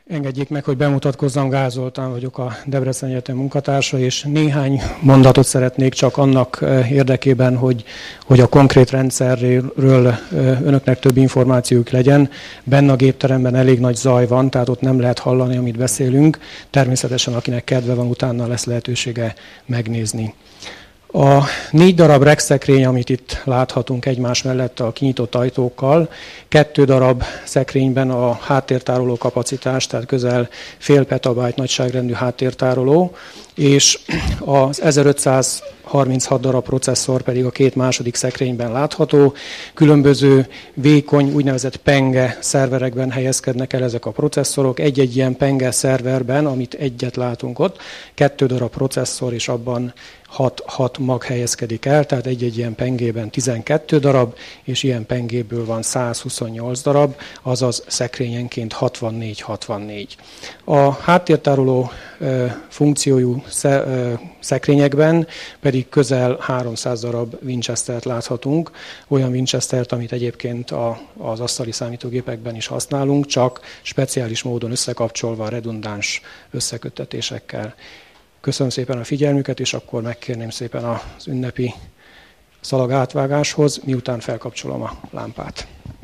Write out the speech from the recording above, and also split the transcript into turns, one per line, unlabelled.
Engedjék meg, hogy bemutatkozzam, Gál Zoltán vagyok, a Debreceni Egyetem munkatársa, és néhány mondatot szeretnék csak annak érdekében, hogy a konkrét rendszerről önöknek több információjuk legyen. Benne a gépteremben elég nagy zaj van, tehát ott nem lehet hallani, amit beszélünk. Természetesen, akinek kedve van, utána lesz lehetősége megnézni. A 4 darab rekszekrény, amit itt láthatunk egymás mellett a kinyitott ajtókkal, 2 darab szekrényben a háttértároló kapacitás, tehát közel fél petabyte nagyságrendű háttértároló, és az 1536 darab processzor pedig a 2 második szekrényben látható. Különböző vékony, úgynevezett penge szerverekben helyezkednek el ezek a processzorok. Egy-egy ilyen penge szerverben, amit egyet látunk ott, 2 darab processzor, és abban 6 mag helyezkedik el, tehát egy-egy ilyen pengében 12 darab, és ilyen pengéből van 128 darab, azaz szekrényenként 64-64. A háttértároló funkciójú szekrényekben pedig közel 300 darab Winchestert láthatunk, olyan Winchestert, amit egyébként az asztali számítógépekben is használunk, csak speciális módon összekapcsolva a redundáns összeköttetésekkel. Köszönöm szépen a figyelmüket, és akkor megkérném szépen az ünnepi szalag átvágáshoz, miután felkapcsolom a lámpát.